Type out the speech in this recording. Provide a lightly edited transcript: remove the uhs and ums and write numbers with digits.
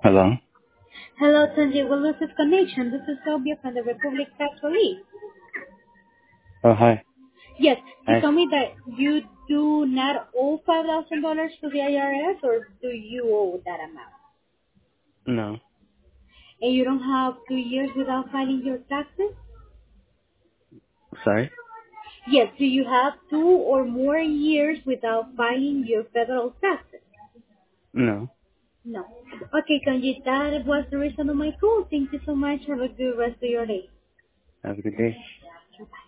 Hello. Hello, Sanjay. We lost connection. This is Sylvia from the Republic Factory. Oh, hi. Yes, you Hi. told me that you do not owe $5,000 to the IRS, or do you owe that amount? No. And you don't have 2 years without filing your taxes? Sorry? Yes, do you have 2 or more years without filing your federal taxes? No. No. Okay, Kanji, that was the reason of my call. Thank you so much. Have a good rest of your day. Have a good day. Bye.